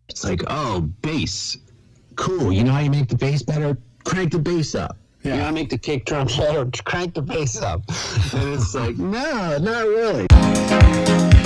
It's like, oh, bass. Cool. You know how you make the bass better? Crank the bass up. Yeah. You know how to make the kick drum better? Crank the bass up. And it's like, no, not really.